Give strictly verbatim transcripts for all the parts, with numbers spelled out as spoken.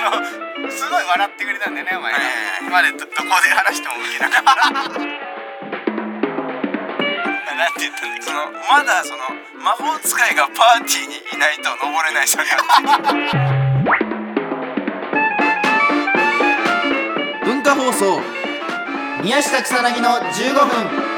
すごい笑ってくれたんだよねお前が、えー、まで ど, どこで話してもウケなかったなんて言ったんだっけ、そのまだその魔法使いがパーティーにいないと登れないそれ文化放送宮下草薙のじゅうごふん。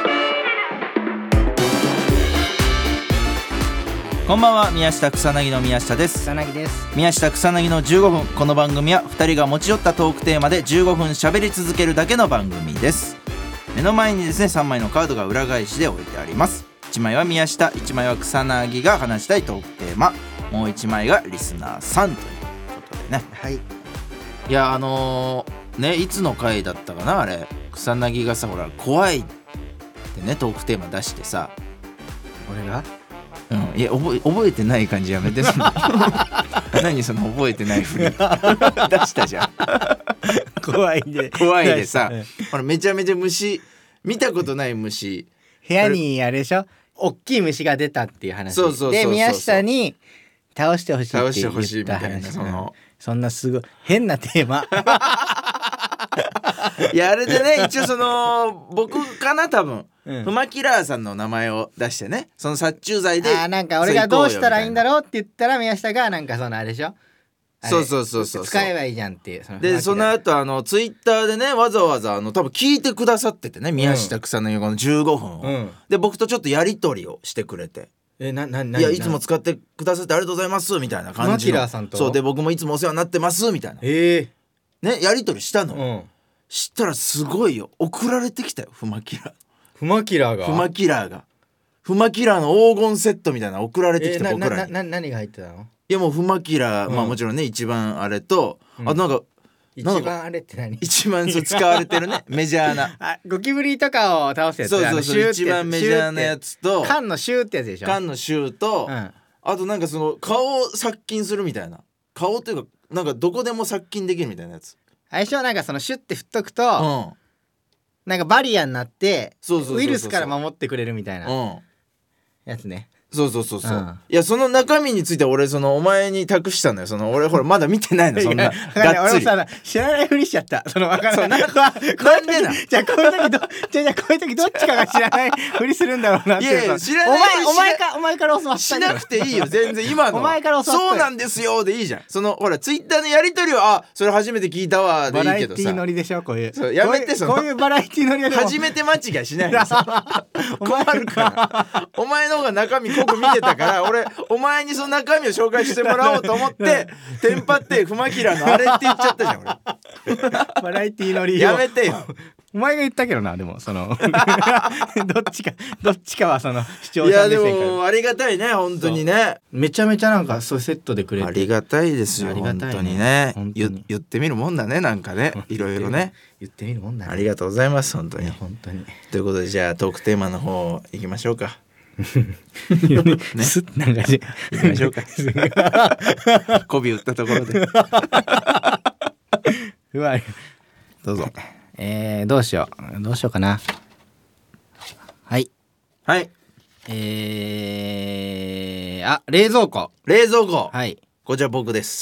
こんばんは、宮下草薙の宮下です。 草薙です。 宮下草薙のじゅうごふん。この番組はふたりが持ち寄ったトークテーマでじゅうごふん喋り続けるだけの番組です。目の前にですねさんまいのカードが裏返しで置いてあります。いちまいは宮下、いちまいは草薙が話したいトークテーマ、もういちまいがリスナーさんということでね。 はい。 いやあのー、ねいつの回だったかなあれ、草薙がさほら怖いってねトークテーマ出してさ、 俺がうん、いや覚え、覚えてない感じやめてその何その覚えてないふり出したじゃん怖いで怖いでさほらめちゃめちゃ虫、見たことない虫、 部屋にあれでしょ、大きい虫が出たっていう話。 そうそうそうそうそうで宮下に倒してほしいって言った話。 倒してほしいみたいな、そのそんなすごい変なテーマいやあれでね一応その僕かな多分うん、 フマキラーさんの名前を出してね、その殺虫剤であーなんか俺がどうしたらいいんだろうって言ったら宮下がなんかそのあれでしょ、 そうそうそうそう、 使えばいいじゃんっていう。そのでその後あのツイッターでねわざわざあの多分聞いてくださっててね、宮下草薙のじゅうごふんを、うん、で僕とちょっとやり取りをしてくれて、 えななないやいつも使ってくださってありがとうございますみたいな感じの、フマキラーさんとそうで僕もいつもお世話になってますみたいな、えー、ねやり取りしたの、うん、したらすごいよ、送られてきたよフマキラー。 フマキラーがフマキラーがフマキラーの黄金セットみたいなの送られてきた、えー、僕らに。 ななな何が入ってたの？ いやもうフマキラー、うん、まあもちろんね一番あれと、うん、あとなんか一番あれって何？ 一番そう使われてるねメジャーなあゴキブリとかを倒すやつ。 そうそうそう、一番メジャーなやつと缶のシューってやつでしょ。 缶のシューと、うん、あとなんかその顔を殺菌するみたいな、顔というかなんかどこでも殺菌できるみたいなやつ。 相性なんかそのシュッて振っとくと、うんなんかバリアになってウイルスから守ってくれるみたいなやつね。 そうそうそうそう、うん、いやその中身について俺そのお前に託したのよ。その俺ほらまだ見てないのそんながっつり。俺もさ知らないふりしちゃった。その分からない。なんでな。じゃあこういう時どじゃあこういう時どっちかが知らないふりするんだろうなって。いやいや知らないふりお前お前かお前から教わった。 しなくていいよ全然今の。お前から教わった。そうなんですよでいいじゃん。そのほらツイッターのやり取りはあそれ初めて聞いたわでいいけどさ。バラエティノリでしょこういう。そうやめてそのこういうバラエティノリで初めて間違いしないでさ。困るからお前の方が中身濃く見てたから俺お前にその中身を紹介してもらおうと思ってテンパってフマキラのあれって言っちゃったじゃん俺。 バラエティの理由やめてよ。 お前が言ったけどな。でもそのどっちかどっちかはその視聴者目線から。いやでもありがたいね本当にね。 めちゃめちゃなんかそうセットでくれてありがたいですよ。ありがたいね、本当にね。本当に言ってみるもんだねなんかねいろいろね言ってみるもんだね。 ありがとうございます本当に本当に。 ということでじゃあトークテーマの方行きましょうか。 ね、なんかし行きましょうか。媚び打ったところでうわどうぞ。 えー、どうしようどうしようかな。はいはいえー、あ冷蔵庫冷蔵庫はいこちら僕です。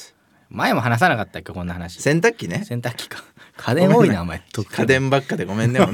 前も話さなかったっけこんな話。 洗濯機ね。 洗濯機か。家電多いなお前。 家電ばっかでごめんね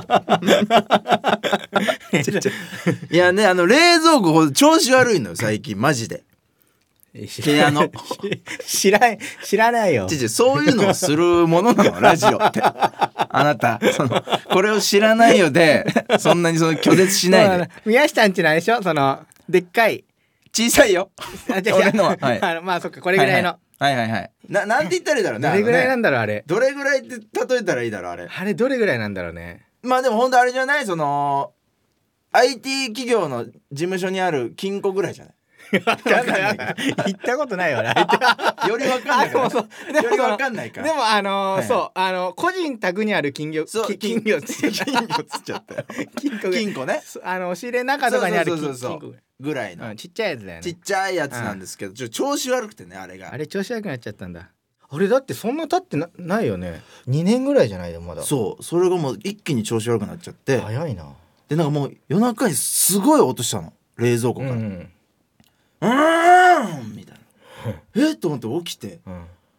いやねあの冷蔵庫調子悪いのよ最近マジで。部屋の知らない知らないよ。 ちちそういうのをするものなのラジオってあなたそのこれを知らないよでそんなにその拒絶しないで。 宮下んちのあれでしょそのでっかい小さいよ俺のは、はい、 あのまあそっかこれぐらいのはいはいはいはいななんて言ったらいいだろうね。 どれぐらいなんだろうあれ。 どれぐらいって例えたらいいだろうあれ。 あれどれぐらいなんだろうね。 まあでもほんとあれじゃないその アイティー 企業の事務所にある金庫ぐらいじゃない。 分かんない行ったことないわねより分かんないからより分かんないからでもあのーはい、そうあの個人宅にある金魚そう金魚つっちゃったよ金庫金庫ねあの押し入れの中とかにある金庫ぐらいの、 うん、ちっちゃいやつだよね。 ちっちゃいやつなんですけど、うん、ちょ調子悪くてねあれがあれ調子悪くなっちゃったんだ。あれだってそんな経って な, ないよね。にねんぐらいじゃないでまだ。 そうそれがもう一気に調子悪くなっちゃって早いな。 でなんかもう夜中にすごい音したの冷蔵庫から、うんうーんみたいなえっと思って起きて、うん、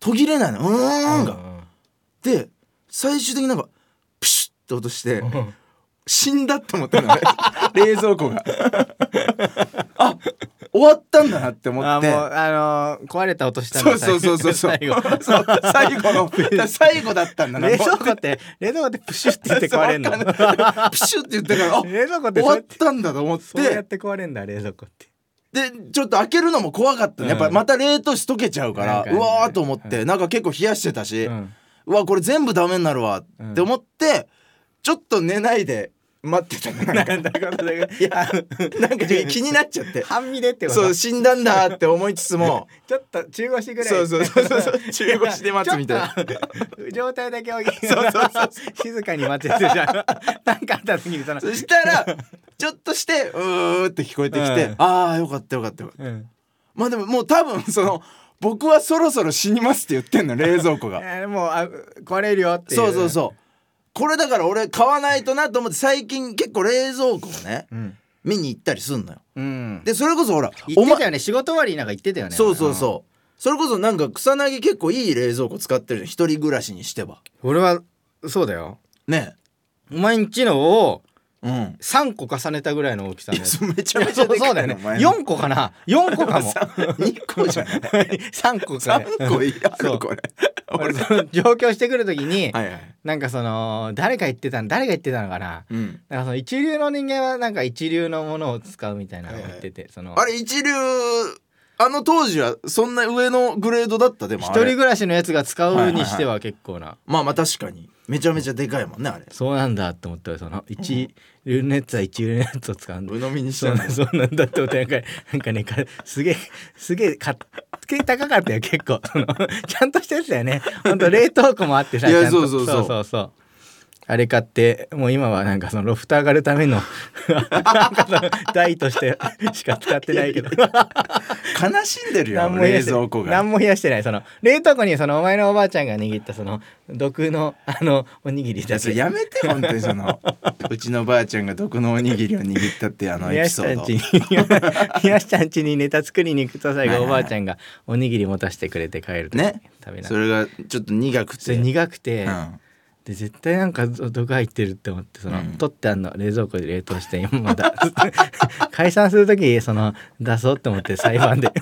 途切れないの、うーんが、うん、で最終的になんかプシュッって音して、うん、死んだって思ったのね冷蔵庫があ終わったんだなって思って、あもうあのー、壊れた音したんだ。 そうそうそうそう最後そう最後の最後だったんだな。 冷蔵庫って冷蔵庫ってプシュって言って壊れんのプシュって言ってからあ冷蔵庫って終わったんだと思って、 そうやって壊れんだ冷蔵庫って。 でちょっと開けるのも怖かったね、やっぱまた冷凍室溶けちゃうから、うん、うわーと思って、うん、なんか結構冷やしてたし、うん、うわこれ全部ダメになるわって思って、うん、ちょっと寝ないで待ってたの。なんだかいやなんか気になっちゃって半身でってこと。 そう死んだんだって思いつつもちょっと中腰ぐらいそうそうそうそう中腰で待つみたいな状態だけをそうそうそう静かに待っててじゃんなんかあった時にそのそしたらちょっとしてうーって聞こえてきて、うん、あーよかったよかったよかった、うん、まあでももう多分その僕はそろそろ死にますって言ってんの冷蔵庫がえー、もうあ壊れるよっていう。 そうそうそうこれだから俺買わないとなと思って最近結構冷蔵庫をね、うん、見に行ったりすんのよ、うん、でそれこそほら言ってたよね、仕事終わりなんか言ってたよね。 そうそうそう、それこそなんか草薙結構いい冷蔵庫使ってる一人暮らしにしては。 俺はそうだよね。お前んちのをうん、さんこ重ねたぐらいの大きさのやつ。 めちゃめちゃでかいの。そうだよね。よんこかなよんこかもにこじゃないさんこかさんこいらんこれ俺上京してくる時に、はいはい、なんかその誰が言ってたの誰が言ってたのかな、うん、なんかその一流の人間はなんか一流のものを使うみたいなのを言ってて、はいはい、そのあれ一流あの当時はそんな上のグレードだった。でも一人暮らしのやつが使うにしては結構な、はいはいはい、 まあまあ確かにめちゃめちゃでかいもんねあれ。 そうなんだと思ったらその一流のやつは一流のやつを使うんだ。 鵜呑みにしたんだ。 そうなんだって思ってなんかなんかねかすげえすげえか高かったよ結構そのちゃんとしたやつだよね。ほんと冷凍庫もあってさ。 いやそうそうそうそうそうそうあれ買ってもう今はなんかそのロフト上がるためのなんかその台としてしか使ってないけど悲しんでるよ冷蔵庫が。 何も冷やしてない。その冷凍庫にそのお前のおばあちゃんが握ったその毒のあのおにぎりだけ。 やめて本当にそのうちのばあちゃんが毒のおにぎりを握ったってあのエピソード。 冷やしちゃんちにネタ作りに行くと最後おばあちゃんがおにぎり持たせてくれて帰るとね。食べなそれがちょっと苦くてそれ苦くて、うんで絶対なんか毒入ってるって思ってその、うん、取ってあんの冷蔵庫で冷凍して今まだ解散する時その出そうって思って裁判でど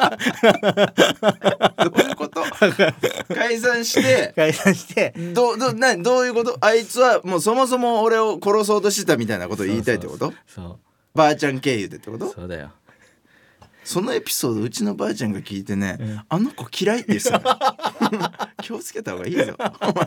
ういうこと解散して解散してどどなどういうこと。あいつはもうそもそも俺を殺そうとしてたみたいなことを言いたいってこと。そうそうそうばあちゃん経由でってこと。 そうだよ。 そのエピソードうちのばあちゃんが聞いてね、うん、あの子嫌いって言ってた気をつけた方がいいぞ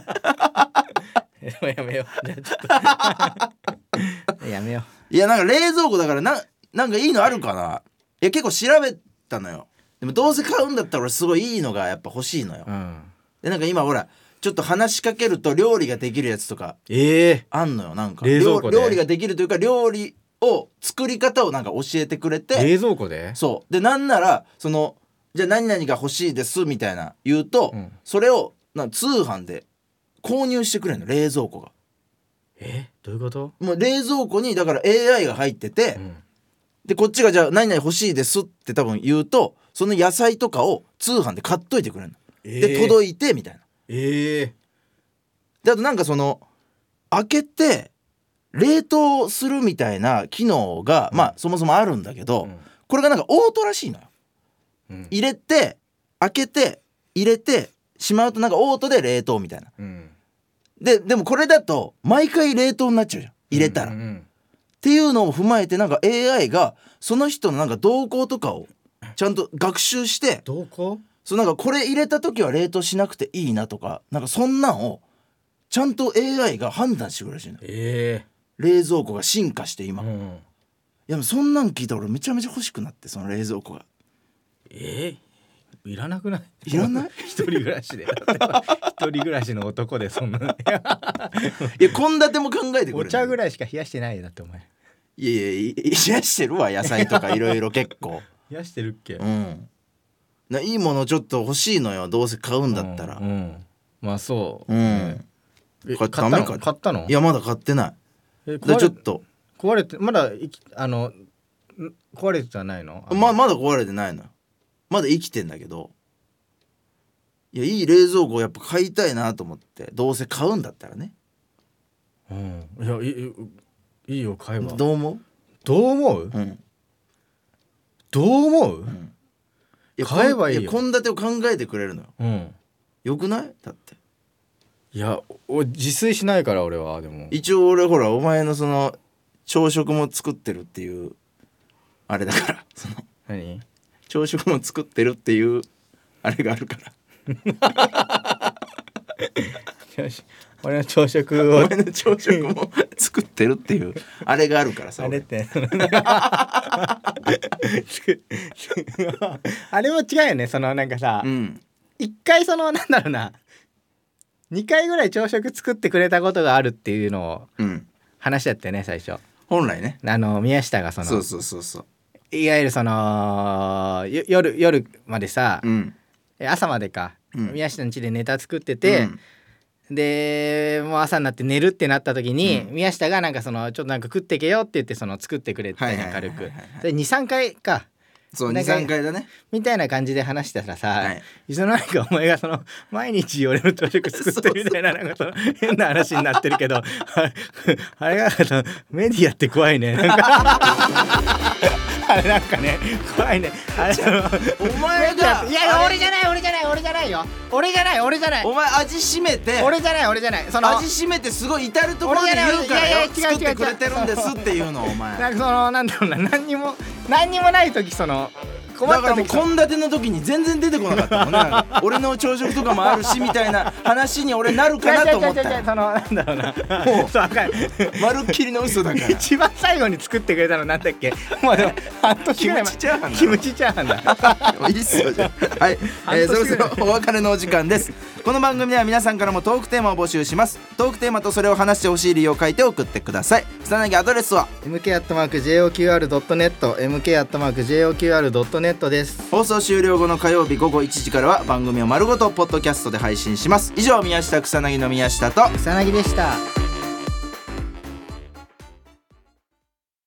やめよう。じゃあちょっとやめよう。いやなんか冷蔵庫だからななんかいいのあるかな。いや結構調べたのよ。でもどうせ買うんだったら俺すごいいいのがやっぱ欲しいのよ、うん、でなんか今ほらちょっと話しかけると料理ができるやつとかあんのよ。なんか冷蔵庫で料理ができるというか料理を作り方をなんか教えてくれて。 冷蔵庫でそうでなんならそのじゃあ何々が欲しいですみたいな言うと、うん、それをな通販で購入してくれるの冷蔵庫が。 えどういうこと。 もう冷蔵庫にだから エーアイ が入ってて、うん、でこっちがじゃあ何々欲しいですって多分言うとその野菜とかを通販で買っといてくれるの、えー、で届いてみたいな。 えー、 であとなんかその開けて冷凍するみたいな機能が、うん、まあそもそもあるんだけど、うん、これがなんかオートらしいのよ、うん、入れて開けて入れてしまうとなんかオートで冷凍みたいな、うん、ででもこれだと毎回冷凍になっちゃうじゃん入れたら、うんうんうん、っていうのを踏まえてなんか エーアイ がその人のなんか動向とかをちゃんと学習して動向そうなんかこれ入れた時は冷凍しなくていいなとかなんかそんなんをちゃんと エーアイ が判断してくれるらしいの、 えー冷蔵庫が進化して今、うん、いやそんなん聞いたら俺めちゃめちゃ欲しくなってその冷蔵庫がえー、いらなくないいらない一人暮らしで一人暮らしの男でそんないや献立も考えてくれるお茶ぐらいしか冷やしてないだってお前。 いやいや冷やしてるわ野菜とかいろいろ結構冷やしてるっけ。 うんないいものちょっと欲しいのよどうせ買うんだったら、うんうん、 まあそう、 うん、 買ったの買ったのいやまだ買ってないえ壊れちょっと壊れてまだあの壊れてはないの。 ままだ壊れてないのまだ生きてんだけどいやいい冷蔵庫やっぱ買いたいなと思って、どうせ買うんだったらね。 うん、いやいいいいよ買えば。 どう思う？ どう思う？うん、どう思う？うん、 いや買えばいいよ。献立を考えてくれるのよ。うん、よくない？だっていや自炊しないから俺は。でも一応俺ほらお前のその朝食も作ってるっていうあれだから、その何朝食も作ってるっていうあれがあるから俺の朝食を俺の朝食も作ってるっていうあれがあるからさ。 あれってあれも違うよね。そのなんかさ、うん、いっかいそのなんだろうなにかいぐらい朝食作ってくれたことがあるっていうのを話しちゃったよね最初。 本来ね、 あの宮下がそのそうそうそうそう、 いわゆるその夜夜までさ、うん、朝までか、うん、宮下の家でネタ作ってて、うん、でもう朝になって寝るってなった時に、うん、宮下がなんかそのちょっとなんか食ってけよって言ってその作ってくれて、軽くで にさんかいか。 そう にさんかいだねみたいな感じで話したらさ、はい、いつの間にかお前がその毎日俺の朝食作ってるみたいななんかその変な話になってるけどあれがメディアって怖いねなんかあれなんかね怖いねあれお前がいや俺じゃない俺じゃない俺じゃないよ俺じゃない俺じゃないお前味しめて俺じゃない俺じゃないその味しめてすごい至るところで言うからよ作ってくれてるんですっていうのお前なんかそのなんだろうな何にも何にもない時そのだからもう献立の時に全然出てこなかったもんね俺の朝食とかもあるしみたいな話に俺なるかなと思ったらそのなんだろうなもうまるっきりの嘘だから一番最後に作ってくれたのなんだっけもうでも半年ぐらい前キムチチャーハンだいいっすよじゃあはい、えー、そろそろお別れのお時間です。この番組では皆さんからもトークテーマを募集します。トークテーマとそれを話してほしい理由を書いて送ってください。草薙アドレスはエムケーアットマークジェイオーキューアールドットネット エムケーアットマークジェイオーキューアールドットネット です。 放送終了後の火曜日午後いちじからは番組を丸ごとポッドキャストで配信します。以上宮下草薙の宮下と草薙でした。